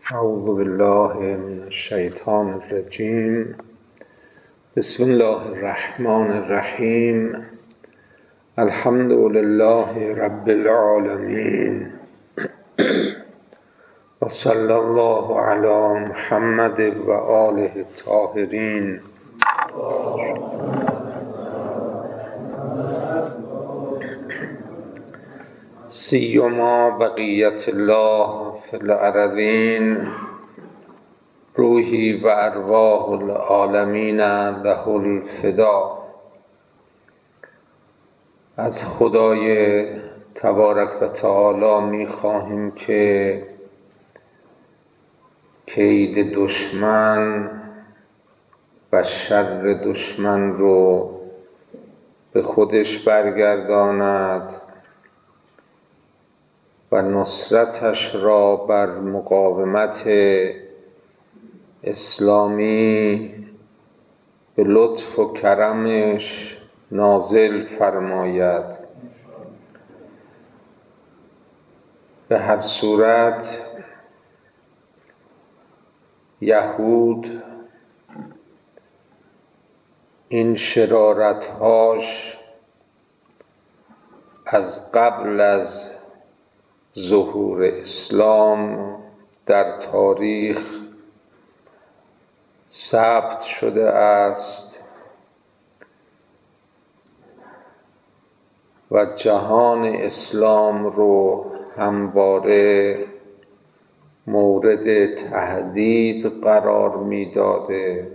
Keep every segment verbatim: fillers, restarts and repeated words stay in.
اعوذ بالله من الشیطان الرجیم. بسم الله الرحمن الرحیم. الحمد لله رب العالمین و صلی الله علی محمد و آله الطاهرین. سیما بقیت الله فی الارضین، روحی و ارواح العالمین له الفدا. از خدای تبارک و تعالی می خواهیم که کید دشمن و شر دشمن رو به خودش برگرداند و نصرتش را بر مقاومت اسلامی به لطف و کرمش نازل فرماید. به هر صورت یهود این شرارتهاش از قبل از ظهور اسلام در تاریخ ثبت شده است و جهان اسلام رو همواره مورد تهدید قرار می‌داده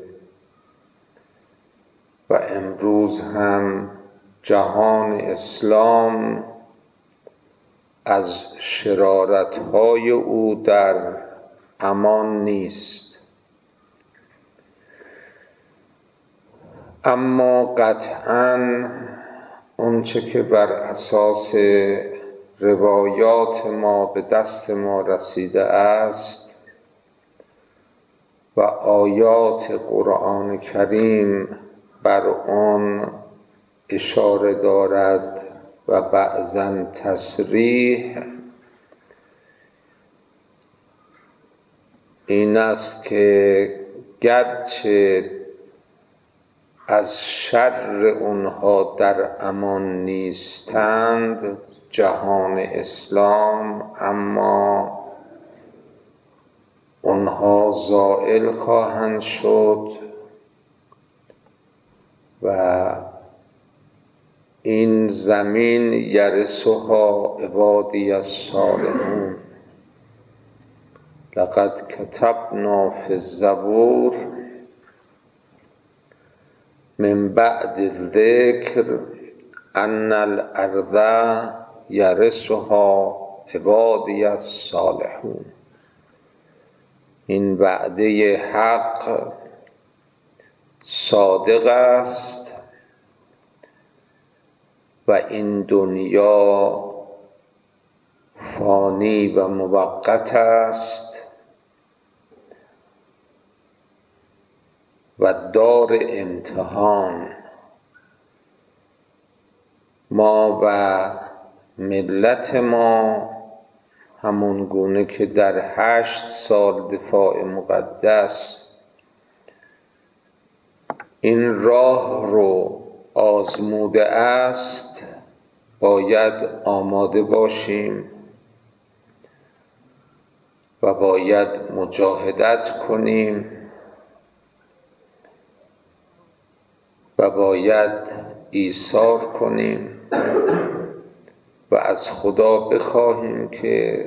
و امروز هم جهان اسلام از شرارت‌های او در امان نیست. اما قطعاً اونچه که بر اساس روایات ما به دست ما رسیده است و آیات قرآن کریم بر آن اشاره دارد و بعضاً تصریح، این است که گرچه از شر اونها در امان نیستند جهان اسلام، اما اونها زائل خواهند شد و این زمین یرثها عبادی الصالحون. لقد کتبنا فی الزبور من بعد الذکر ان الارض یرثها عبادی الصالحون. این وعده حق صادق است و این دنیا فانی و موقت است و دار امتحان. ما و ملت ما همون گونه که در هشت سال دفاع مقدس این راه رو آزموده است، باید آماده باشیم و باید مجاهدت کنیم و باید ایثار کنیم و از خدا بخواهیم که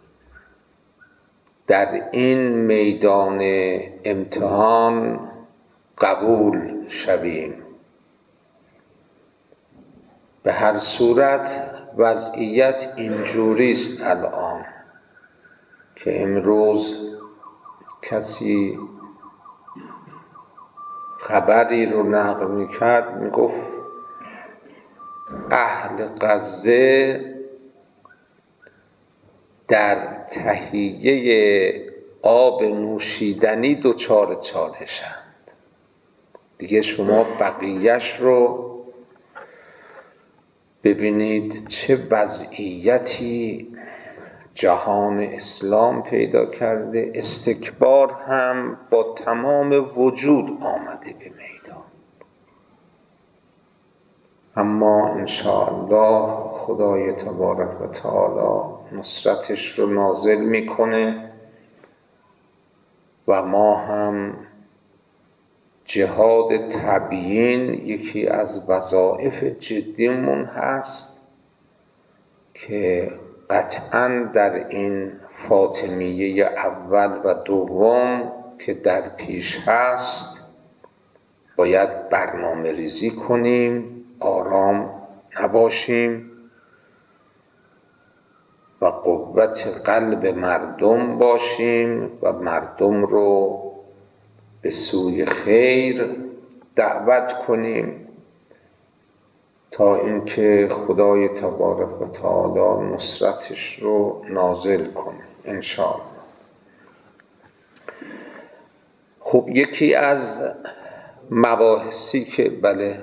در این میدان امتحان قبول شویم. به هر صورت وضعیت اینجوری است الان که امروز کسی خبری رو نقل میکرد، میگفت اهل غزه در تهیه آب نوشیدنی دچار چالشند. دیگه شما بقیهش رو ببینید چه وضعیتی جهان اسلام پیدا کرده، استکبار هم با تمام وجود آمده به میدان. اما انشاءالله خدای تبارک و تعالی نصرتش رو نازل میکنه و ما هم جهاد تبیین یکی از وظایف جدیمون هست که قطعاً در این فاطمیه اول و دوم که در پیش هست باید برنامه ریزی کنیم، آرام نباشیم و قوت قلب مردم باشیم و مردم رو به سوی خیر دعوت کنیم تا اینکه خدای تبارک و تعالی نصرتش رو نازل کنه انشاءالله. خب یکی از مباحثی که بله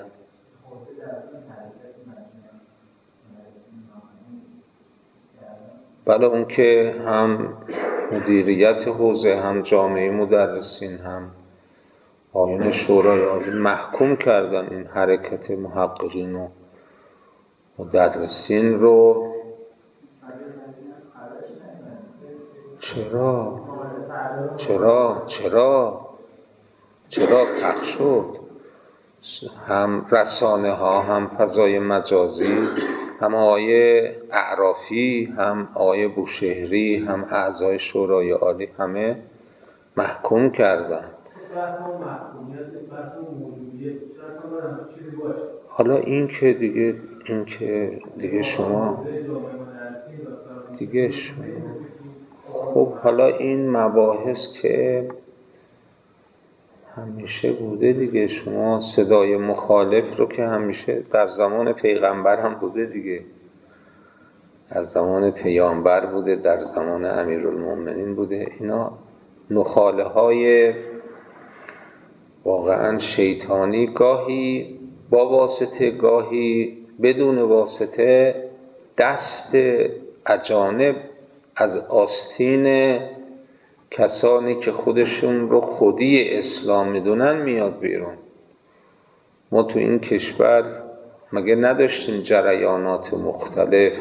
بله اون که هم مدیریت حوزه هم جامعه مدرسین هم آیین شورای عالی محکوم کردن این حرکت محققین و مدرسین رو. چرا؟ چرا؟ چرا؟ چرا پخش شد؟ هم رسانه ها، هم فضای مجازی، هم آقای اعرافی، هم آقای بوشهری، هم اعضای شورای عالی همه محکوم کردن. حالا این که دیگه این که دیگه شما دیگه شما خب حالا این مباحث که همیشه بوده دیگه، شما صدای مخالف رو که همیشه در زمان پیغمبر هم بوده دیگه، در زمان پیامبر بوده، در زمان امیرالمومنین بوده. اینا نخاله های واقعا شیطانی، گاهی با واسطه گاهی بدون واسطه، دست اجانب از آستین کسانی که خودشون رو خودی اسلام میدونن میاد بیرون. ما تو این کشور مگه نداشتیم جریانات مختلف؟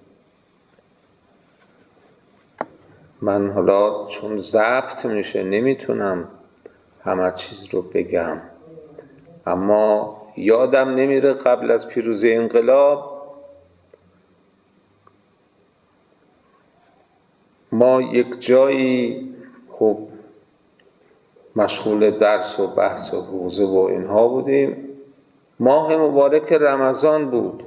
من حالا چون ضبط میشه نمیتونم همه چیز رو بگم، اما یادم نمیره قبل از پیروزی انقلاب ما یک جایی خب مشغول درس و بحث و حوزه و اینها بودیم، ماه مبارک رمضان بود،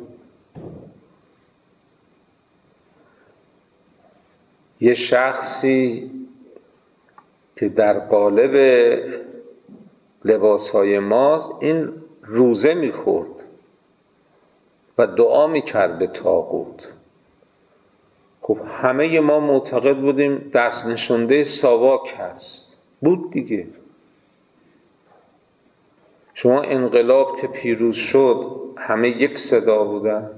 یه شخصی که در قالب لباسهای ما این روزه میخورد و دعا میکرد به طاغوت. خب همه ما معتقد بودیم دست نشونده ساواک هست، بود دیگه. شما انقلاب که پیروز شد همه یک صدا بودن.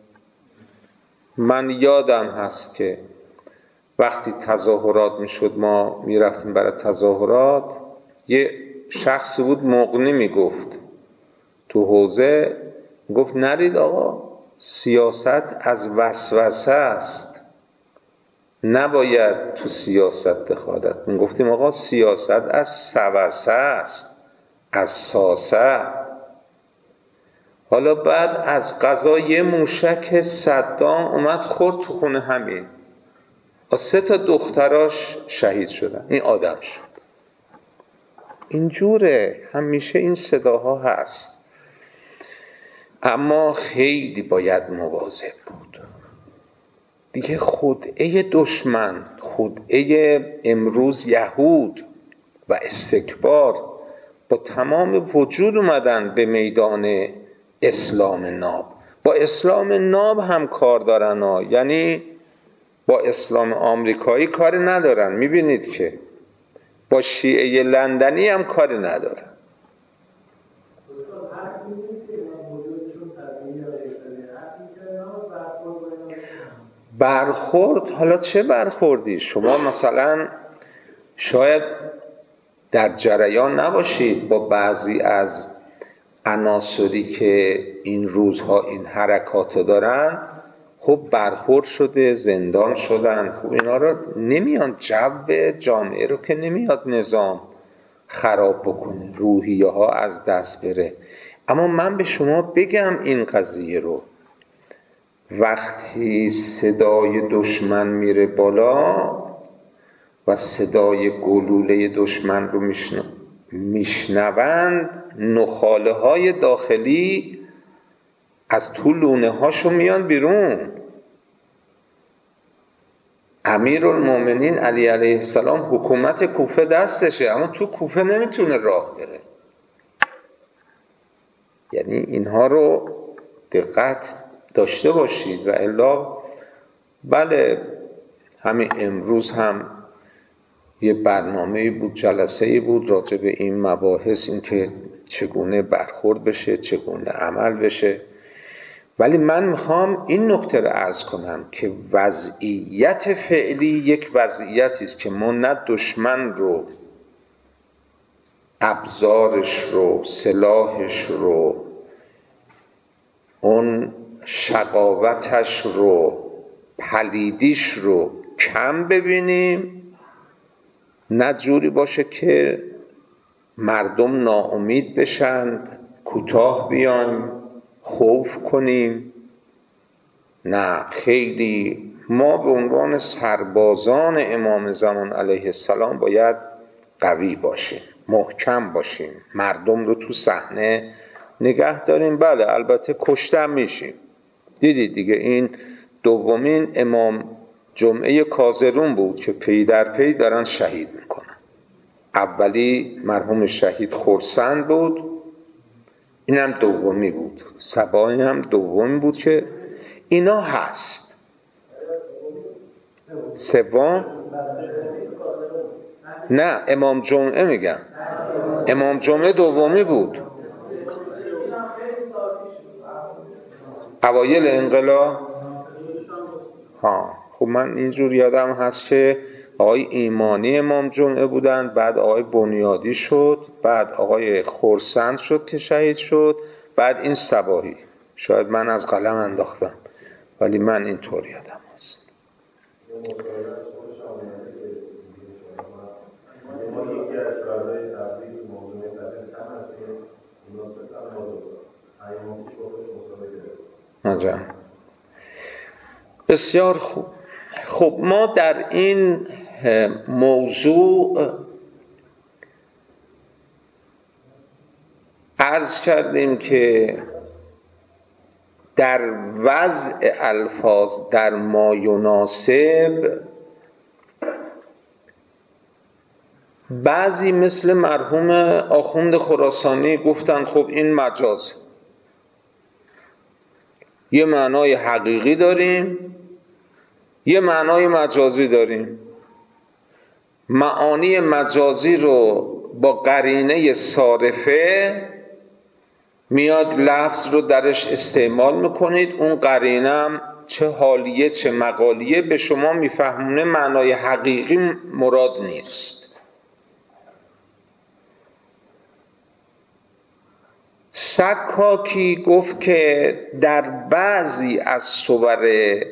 من یادم هست که وقتی تظاهرات میشد ما میرفتیم برای تظاهرات، یه شخصی بود مغنی میگفت تو حوزه، گفت نرید آقا، سیاست از وسوسه است، نباید تو سیاست دخالت. من گفتیم آقا سیاست از سوسه است، از ساسه. حالا بعد از قضا یه موشک صدام اومد خورد تو خونه همین، سه تا دختراش شهید شدن، این آدم شد. اینجوره، همیشه این صداها هست، اما خیلی باید مواظب بود دیگه. خدعه دشمن، خدعه امروز یهود و استکبار با تمام وجود اومدن به میدان اسلام ناب. با اسلام ناب هم کار دارن ها، یعنی با اسلام آمریکایی کاری ندارن. میبینید که با شیعه لندنی هم کاری ندارن. برخورد، حالا چه برخوردی؟ شما مثلا شاید در جریان نباشید با بعضی از عناصری که این روزها این حرکات دارن، خب برخورد شده، زندان شدن، خب اینا رو نمیان، جو جامعه رو که نمیاد نظام خراب بکنه، روحیه ها از دست بره. اما من به شما بگم این قضیه رو، وقتی صدای دشمن میره بالا و صدای گلوله دشمن رو میشنو میشنوند، نخاله های داخلی از تو لونه هاشو میان بیرون. امیرالمومنین علی علیه السلام حکومت کوفه دستشه، اما تو کوفه نمیتونه راه بره. یعنی اینها رو دقت داشته باشید. و الا بله، همین امروز هم یه برنامه‌ای بود، جلسه‌ای بود راجع به این مباحث، این که چگونه برخورد بشه، چگونه عمل بشه. ولی من میخوام این نکته رو عرض کنم که وضعیت فعلی یک وضعیتی است که ما نه دشمن رو، ابزارش رو، سلاحش رو، اون شقاوتش رو، پلیدیش رو کم ببینیم، نه جوری باشه که مردم ناامید بشند، کوتاه بیان، خوف کنیم. نه، خیلی ما به عنوان سربازان امام زمان علیه السلام باید قوی باشیم، محکم باشیم، مردم رو تو صحنه نگه داریم. بله البته کشته میشیم، دیدید دیگه، این دومین امام جمعه کازرون بود که پی در پی دارن شهید میکنن. اولی مرحوم شهید خرسند بود، اینم دومی بود، سبایی هم دومی بود که اینا هست. سوم نه، امام جمعه میگم، امام جمعه دومی بود، اوایل انقلاب. ها خب من اینجور یادم هست که آقای ایمانی امام جمعه بودند، بعد آقای بنیادی شد، بعد آقای خرسند شد که شهید شد، بعد این صباحی. شاید من از قلم انداختم ولی من اینطور یادم هست. عجب. بسیار خوب. خب ما در این موضوع عرض کردیم که در وضع الفاظ در ما یناسب، بعضی مثل مرحوم آخوند خراسانی گفتن خب این مجاز، یه معنای حقیقی داریم، یه معنای مجازی داریم. معانی مجازی رو با قرینه صارفه میاد لفظ رو درش استعمال میکنید، اون قرینه هم چه حالیه چه مقالیه به شما میفهمونه معنای حقیقی مراد نیست. سکاکی گفت که در بعضی از صور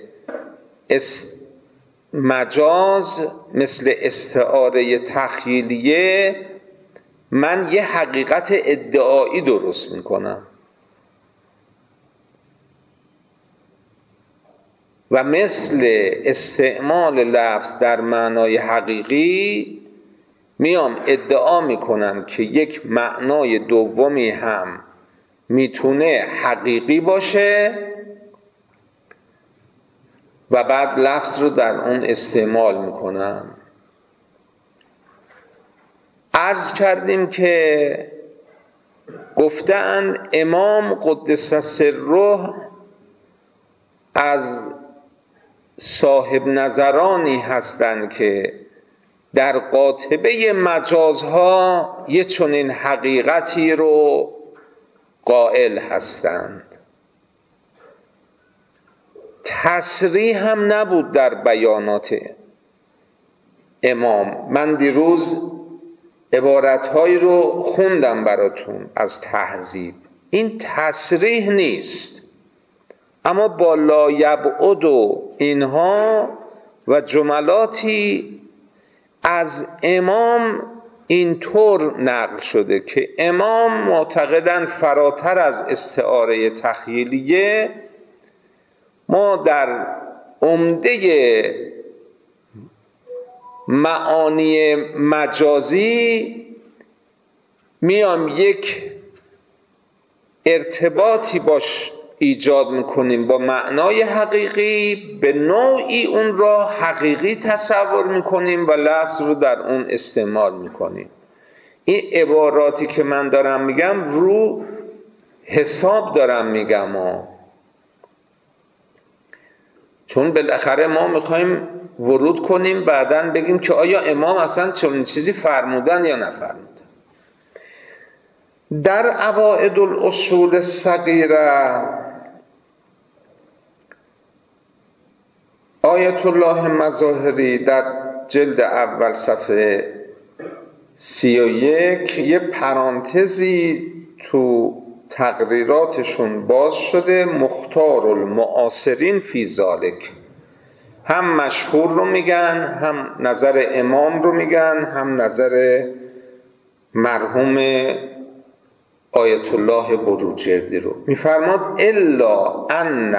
مجاز مثل استعاره تخیلیه من یه حقیقت ادعایی درست میکنم و مثل استعمال لفظ در معنای حقیقی میام ادعا میکنم که یک معنای دومی هم میتونه حقیقی باشه و بعد لفظ رو در اون استعمال میکنم. عرض کردیم که گفتن امام قدس سره از صاحب نظرانی هستند که در قاطبه مجازها یه چنین حقیقتی رو قائل هستند. تصریح هم نبود در بیانات امام. من دیروز عبارتهایی رو خوندم براتون از تهذیب. این تصریح نیست، اما با لا یبعد و اینها و جملاتی از امام اینطور نقل شده که امام معتقدن فراتر از استعاره تخیلیه ما در عمده معانی مجازی میام یک ارتباطی باش ایجاد میکنیم با معنای حقیقی، به نوعی اون را حقیقی تصور میکنیم و لفظ رو در اون استعمال میکنیم. این عباراتی که من دارم میگم رو حساب دارم میگم ها. چون بالاخره ما میخوایم ورود کنیم بعداً بگیم که آیا امام اصلا چنین چیزی فرمودن یا نفرمودن. در عوائد الاصول الصغیره آیت الله مظاهری در جلد اول صفحه سی و یک یه پرانتزی تو تقریراتشون باز شده، مختار المعاصرین فی ذالک. هم مشهور رو میگن، هم نظر امام رو میگن، هم نظر مرحوم آیت الله بروجردی رو. میفرماد الا ان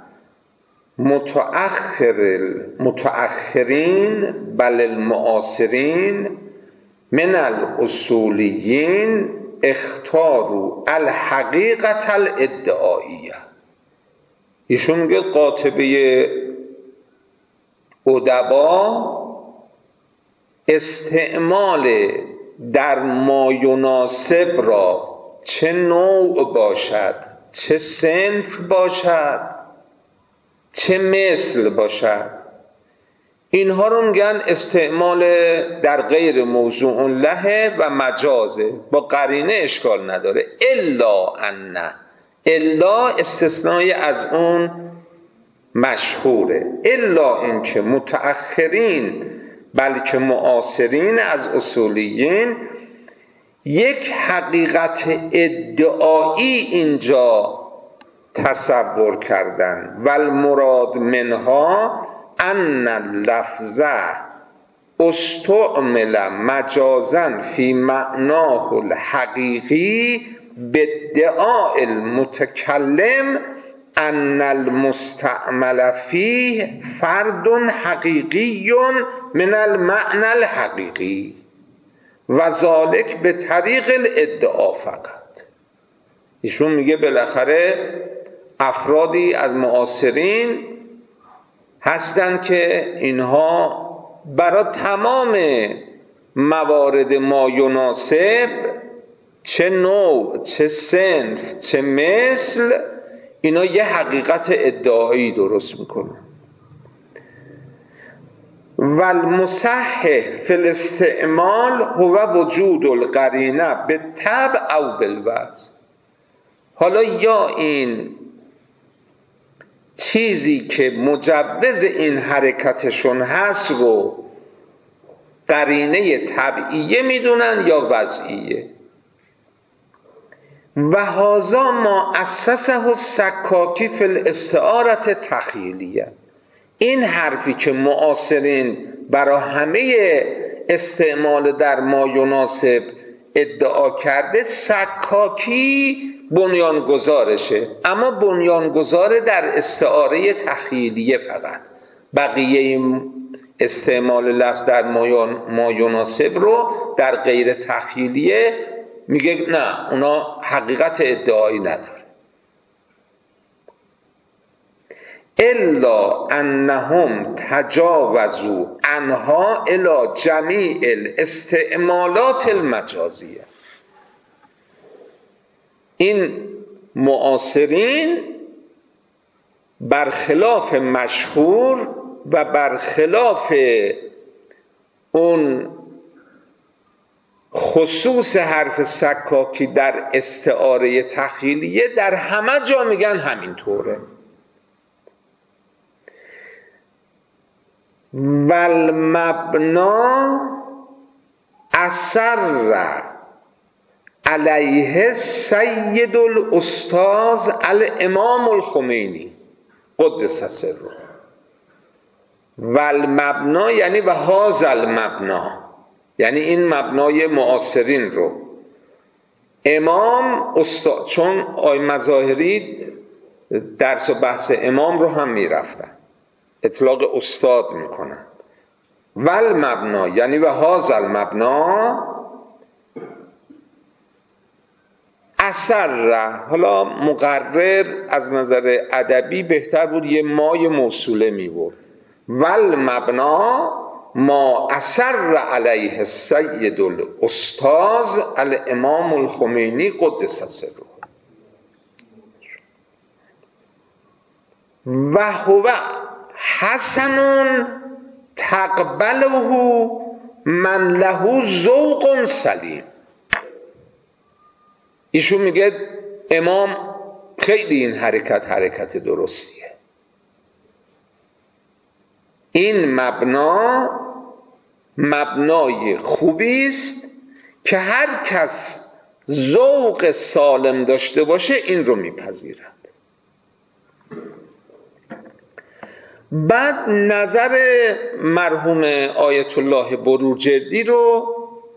متأخر متأخرین بل المعاصرین من الاصولیین اختاروا الحقیقت الادعائیه. ایشون میگه قاطبه ادبا استعمال در ما یناسب را، چه نوع باشد، چه صنف باشد، چه مثل باشد، اینها رو میگن استعمال در غیر موضوع له و مجازه، با قرینه اشکال نداره. الا ان، الا استثنای از اون مشهوره. الا اینکه متأخرین بلکه معاصرین از اصولیین یک حقیقت ادعایی اینجا تصور کردن. و المراد منها ان اللفظ استعمل مجازا فی معناه الحقیقی بادعاء المتکلم ان المستعمل فیه فرد حقیقی من المعنى الحقیقی و ذالک به طریق الادعا فقط. ایشون میگه بالاخره افرادی از معاصرین هستند که اینها برای تمام موارد ما یناسب، چه نوع، چه صنف، چه مثل، اینا یه حقیقت ادعایی درست میکنن. و المصحح فی الاستعمال هو وجود القرینه بالطبع او بالوضع. حالا یا این چیزی که مجوز این حرکتشون هست رو قرینه طبعیه میدونن یا وضعیه. و هذا ما اسسه السکاکی فی الاستعاره تخیلیه. این حرفی که معاصرین برای همه استعمال در ما یناسب ادعا کرده، سکاکی بنیانگذارشه، اما بنیانگذار در استعاره تخیلیه فقط. بقیه استعمال لفظ در ما یناسب رو در غیر تخیلیه میگه نه، اونا حقیقت ادعایی نداره. الا انهم تجاوزوا عنها الى جمیع الاستعمالات المجازیه. این معاصرین برخلاف مشهور و برخلاف اون خصوص حرف سکاکی در استعاره تخیلیه در همه جا میگن همینطوره. والمبنا اصر علیه سید الاستاذ الامام الخمینی قدس سره. والمبنا یعنی و هذا المبنا، یعنی این مبنای معاصرین رو امام استاد، چون آی مظاهری درس و بحث امام رو هم میرفتن، اطلاق استاد میکنن. والمبنا یعنی و هذا المبنا اثر. حالا مقرر از نظر ادبی بهتر بود یه مای موصوله میبرد. والمبنا ما اثر علیه السید الاستاذ الامام الخمینی قدس سره. و هو حسن تقبله من له ذوق سلیم. ایشون میگه امام خیلی این حرکت حرکت درستیه. این مبنا مبنای خوبی است که هر کس ذوق سالم داشته باشه این رو میپذیرد. بعد نظر مرحوم آیت الله بروجردی رو،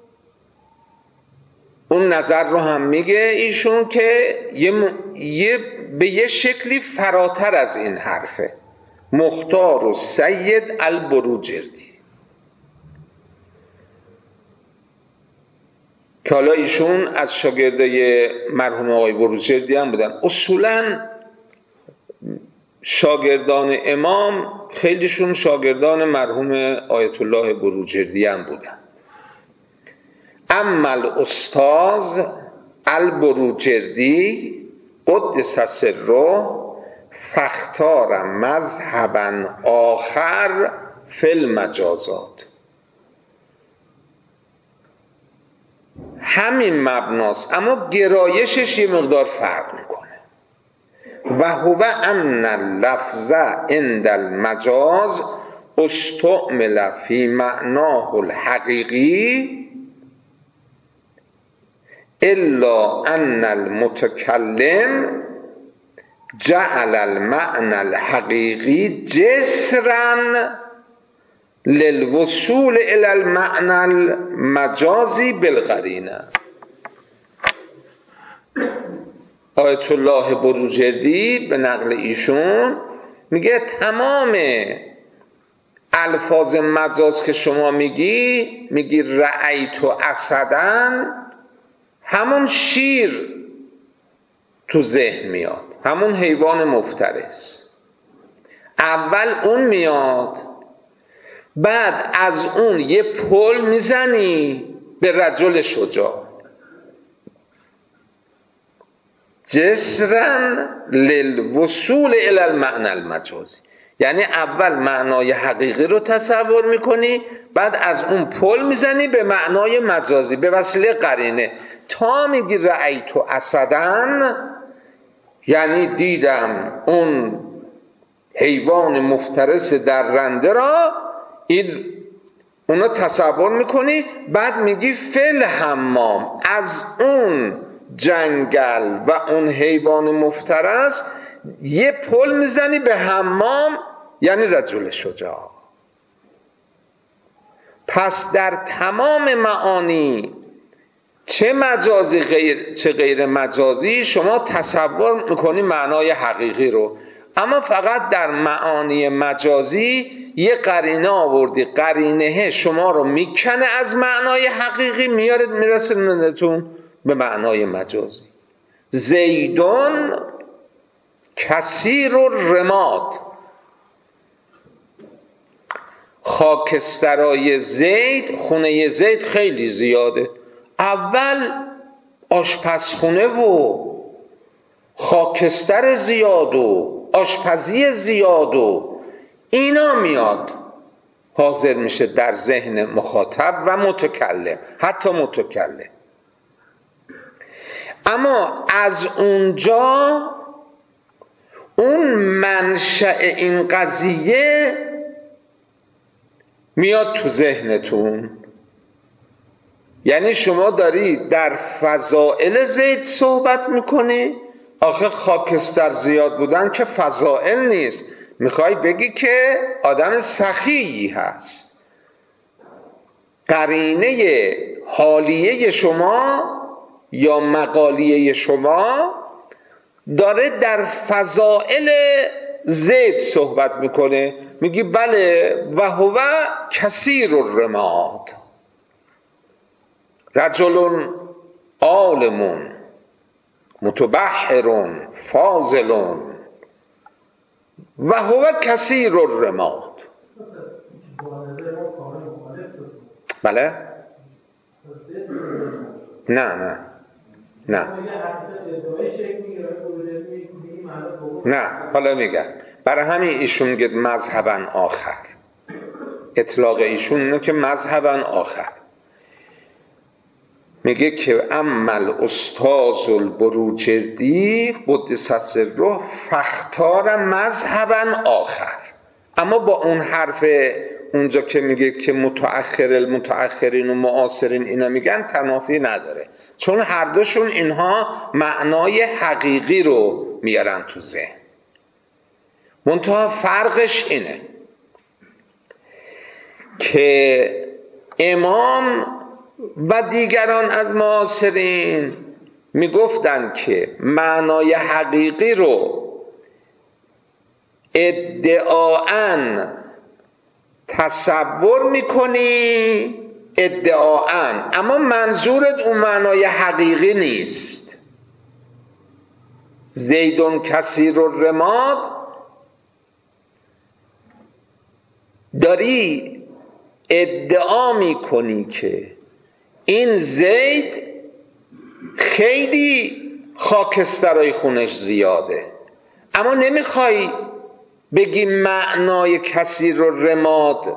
اون نظر رو هم میگه ایشون که یه, م... یه به یه شکلی فراتر از این حرفه. مختار و سید البروجردی که حالا ایشون از شاگرده مرحوم آقای بروجردی هم بودن. اصولاً شاگردان امام خیلیشون شاگردان مرحوم آیت الله بروجردی هم بودن. اما الاستاذ البروجردی قدس سره فاختار مذهبا آخر فی المجازات. همین مبناست اما گرایشش یه مقدار فرق میکنه. و هو ان اللفظ عند المجاز استعمل فی معناه الحقیقی الا ان المتکلم جعل المعنى الحقیقی جسرا للوصول الى المعنى المجازی بالقرینه. آیت الله بروجردی به نقل ایشون میگه تمام الفاظ مجاز که شما میگی میگی رأیت اسدن، همون شیر تو ذهن میاد، همون حیوان مفترس. اول اون میاد، بعد از اون یه پل میزنی به رجل شجاع. جسرا للوصول الى المعنى المجازی، یعنی اول معنای حقیقی رو تصور میکنی، بعد از اون پل میزنی به معنای مجازی به وسیله قرینه. تا میگی رأیت اسدن یعنی دیدم اون حیوان مفترس درنده را، این اونو تصور میکنی، بعد میگی فل حمام، از اون جنگل و اون حیوان مفترس یه پل میزنی به حمام، یعنی رجل شجاع. پس در تمام معانی چه مجازی غیر چه غیر مجازی شما تصور میکنی معنای حقیقی رو، اما فقط در معانی مجازی یه قرینه آوردی، قرینه شما رو میکنه از معنای حقیقی میاره میرسه منتون به معنای مجازی. زیدون کثیر الرماد، خاکسترای زید، خونه زید خیلی زیاده. اول آشپزخونه و خاکستر زیاد و آشپزی زیاد و اینا میاد، حاضر میشه در ذهن مخاطب و متکلم، حتی متکلم. اما از اونجا اون منشأ این قضیه میاد تو ذهنتون، یعنی شما داری در فضائل زید صحبت میکنی. آخه خاکستر زیاد بودن که فضائل نیست، میخوای بگی که آدم سخیی هست. قرینه حالیه شما یا مقالیه شما داره در فضائل زید صحبت میکنه، میگی بله و هو کثیر الرماد، رجل عالم متبحر فاضل و هو کثیر الرماد. بله؟ نه نه نه نه حالا میگم برای همین ایشون میگه مذهبا آخر، اطلاق ایشون اینه که مذهبا آخر. میگه که عمل استاذ البروجردی قدس سره فختار مذهبا آخر. اما با اون حرف اونجا که میگه که متأخر المتأخرین و معاصرین اینا میگن تنافی نداره، چون هر دوشون اینها معنای حقیقی رو میارن تو ذهن. منتها فرقش اینه که امام و دیگران از معاصرین میگفتن که معنای حقیقی رو ادعاً تصور میکنی، ادعاً، اما منظورت اون معنای حقیقی نیست. زیدون کثیر الرماد داری ادعا میکنی که این زید خیلی خاکسترهای خونش زیاده، اما نمیخوای بگی معنای کثیر الرماد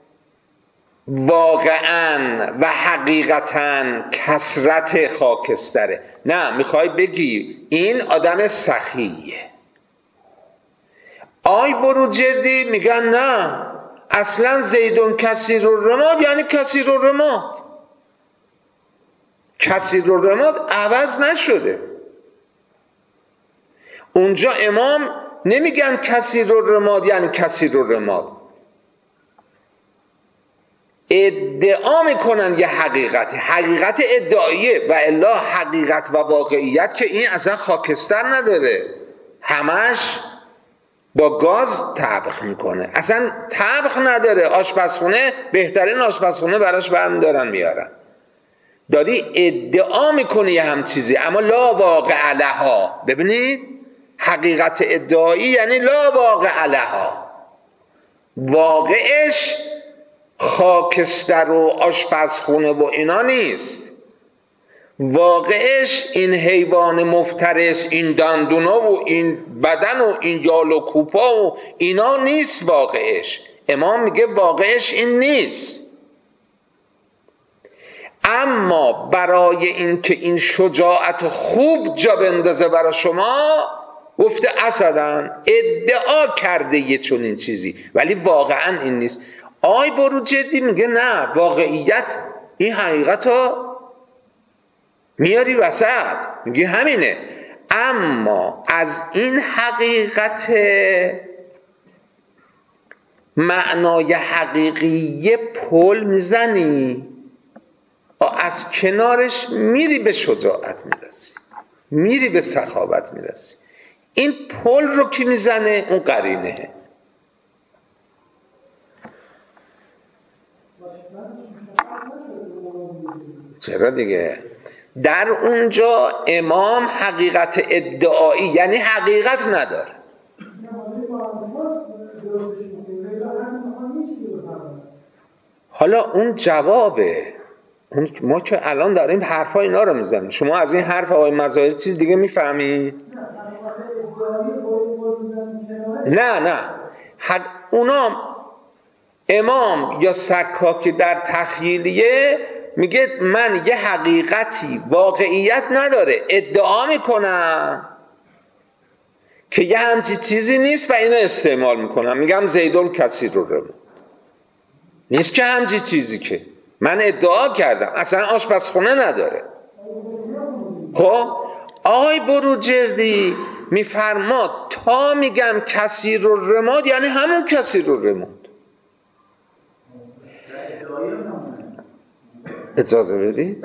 واقعاً و حقیقتاً کثرت خاکستره. نه، میخوای بگی این آدم سخیه. آی بروجردی میگن نه، اصلا زیدون کثیر الرماد یعنی کثیر الرماد، کثیر الرماد عوض نشده. اونجا امام نمیگن کثیر الرماد یعنی کثیر الرماد، ادعا میکنن یه حقیقتی، حقیقت ادعاییه، و الا حقیقت و واقعیت که این اصلا خاکستر نداره، همش با گاز طبخ میکنه، اصلا طبخ نداره. آشپزخونه بهترین آشپزخونه براش برمیدارن میارن. داری ادعا میکنی یه هم چیزی، اما لا واقع لها. ببینید حقیقت ادعایی یعنی لا واقع لها، واقعش خاکستر و آشپزخونه و اینا نیست، واقعش این حیوان مفترس، این دندونا و این بدن و این یال و کوپا و اینا نیست واقعش. امام میگه واقعش این نیست. اما برای این که این شجاعت خوب جا بندازه برای شما، گفته اسدن ادعا کرده یه چون این چیزی، ولی واقعا این نیست. آی بروجردی میگه نه، واقعیت این حقیقت ها میاری وسط، میگه همینه، اما از این حقیقت معنای حقیقی پل میزنی، از کنارش میری به شجاعت میرسی، میری به سخاوت میرسی. این پل رو کی میزنه؟ اون قرینه. چرا دیگه؟ در اونجا امام حقیقت ادعایی یعنی حقیقت نداره. حالا اون جوابه، ما که الان داریم حرفای اینا رو میزنیم. شما از این حرف آقای مظاهری چیز دیگه میفهمید؟ نه نه حد اونا امام یا سکاکی در تخیلیه میگه من یه حقیقتی واقعیت نداره ادعا میکنم که یه همچی چیزی نیست و اینو استعمال میکنم، میگم زیدون کثیر الرماد. نیست که همچین چیزی که من ادعا کردم اصلا آشپزخونه نداره. خب آقای بروجردی میفرماد تا میگم کثیر الرماد یعنی همون کثیر الرماد. اجازه بدید.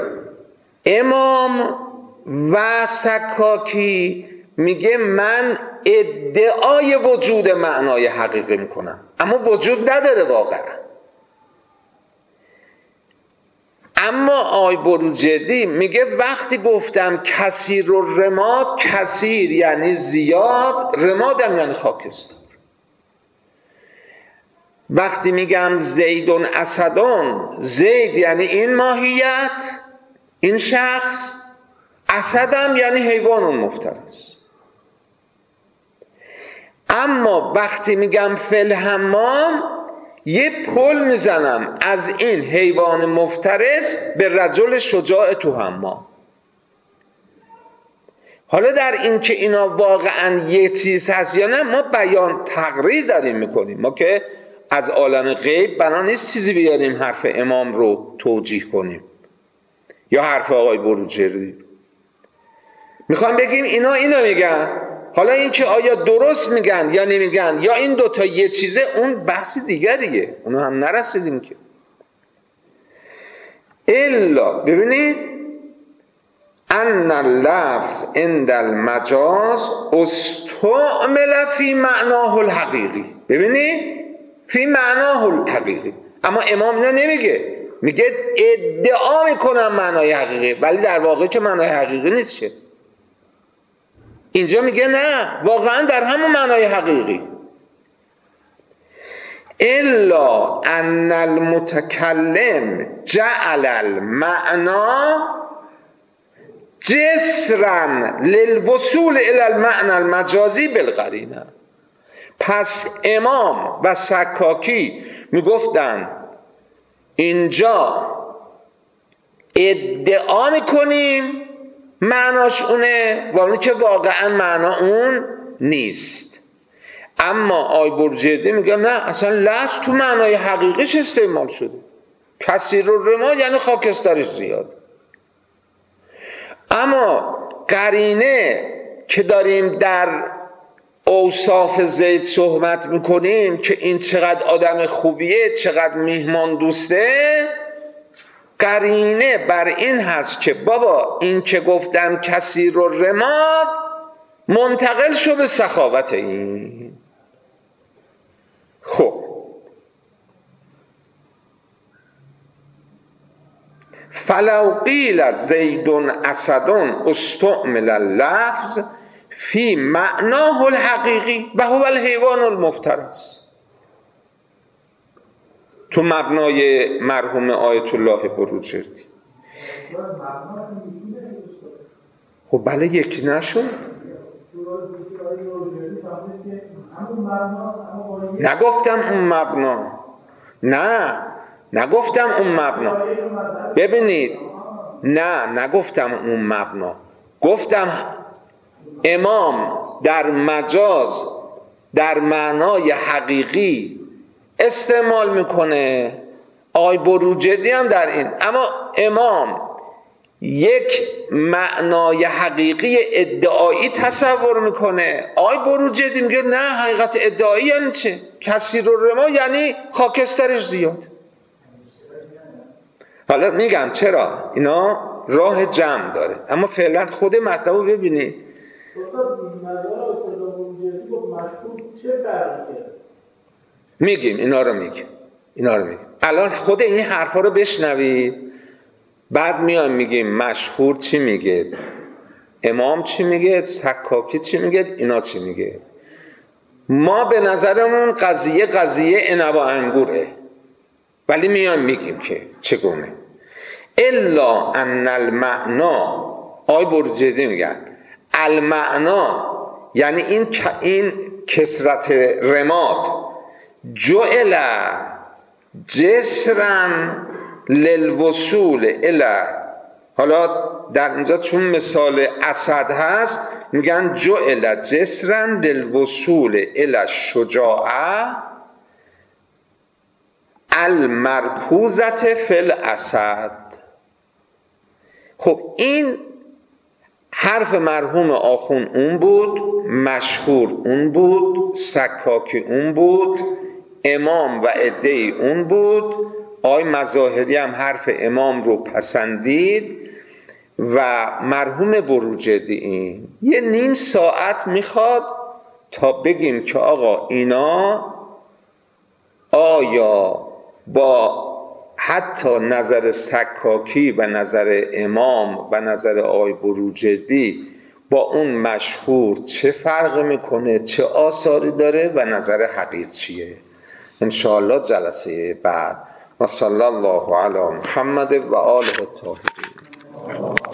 امام و سکاکی میگه من ادعای وجود معنای حقیقی میکنم اما وجود نداره واقعا. اما آی بروجردی میگه وقتی گفتم کثیر الرماد، کثیر یعنی زیاد، رمادم یعنی خاکستر. وقتی میگم زیدون اسدون، زید یعنی این ماهیت، این شخص، اسدم یعنی حیوان اون مفترس. اما وقتی میگم فل حمام یه پل میزنم از این حیوان مفترس به رجل شجاع تو حمام. حالا در این که اینا واقعا یه چیز هست یا نه ما بیان تقریر داریم میکنیم. ما که از عالم غیب بنا نیست چیزی بیاریم حرف امام رو توجیه کنیم یا حرف آقای بروجردی. میخوام بگیم اینا اینو میگن، حالا این که آیا درست میگن یا نمیگن یا این دوتا یه چیزه اون بحث دیگریه، اونو هم نرسیدیم که. الا ببینید ان اللفظ عند المجاز استعمل فی معناه الحقیقی. ببینید فی معناه الحقیقی، اما امام اینو نمیگه، میگه ادعا میکنم معنای حقیقی، ولی در واقع که معنای حقیقی نیست که. اینجا میگه نه واقعا در همون معنای حقیقی. الا ان المتکلم جعل المعنا جسرا للوصول الى المعنى المجازی بالقرینه. پس امام و سکاکی میگفتن اینجا ادعا میکنیم معناش اونه، ولی که واقعا معنا اون نیست. اما آی بروجردی میگه نه اصلا لفظ تو معنای حقیقیش استعمال شده. کثیر الرماد یعنی خاکسترش زیاد. اما قرینه که داریم در اوصاف زید صحبت میکنیم که این چقدر آدم خوبیه، چقدر میهمان دوسته، قرینه بر این هست که بابا این که گفتم کثیر الرماد منتقل شو به سخاوت این. خب فلو قیل زید اسد استعمل اللفظ فی معناه الحقیقی و هو الحیوان المفترس. تو مبنای مرحوم آیت الله بروجردی. خب بله یکی نشون. نگفتم اون مبنا، نه نگفتم اون مبنا. ببینید نه نگفتم اون مبنا، گفتم امام در مجاز در معنای حقیقی استعمال میکنه، آقای بروجردی هم در این. اما امام یک معنای حقیقی ادعایی تصور میکنه، آقای بروجردی میگه نه حقیقت ادعایی یعنی چه؟ کثیر الرماد یعنی خاکسترش زیاد. حالا میگم چرا اینا راه جمع داره، اما فعلا خود مطلب رو ببینید. میگیم اینا رو میگیم اینا رو میگیم الان خود این حرفا رو بشنوید، بعد میایم میگیم مشهور چی میگه، امام چی میگه، سکاکی چی میگه، اینا چی میگه. ما به نظرمون قضیه قضیه عنب و انگوره، ولی میایم میگیم که چگونه. الا ان المعنا، آی بروجردی میگن المعنا یعنی این این کسرت رماد جعل جسرا للوصول الی. حالا در اینجا چون مثال اسد هست میگن جعل جسرا للوصول الی شجاعه المرکوزت فی الاسد. خب این حرف مرحوم آخون اون بود، مشهور اون بود، سکاکی اون بود، امام و عده‌ای اون بود. آقای مظاهری هم حرف امام رو پسندید و مرحوم بروجردی این. یه نیم ساعت میخواد تا بگیم که آقا اینا آیا با حتی نظر سکاکی و نظر امام و نظر آقای بروجردی با اون مشهور چه فرق میکنه، چه آثاری داره و نظر حقیق چیه. انشاءالله جلسه بعد. و صلی الله علی محمد و آله الطاهرین.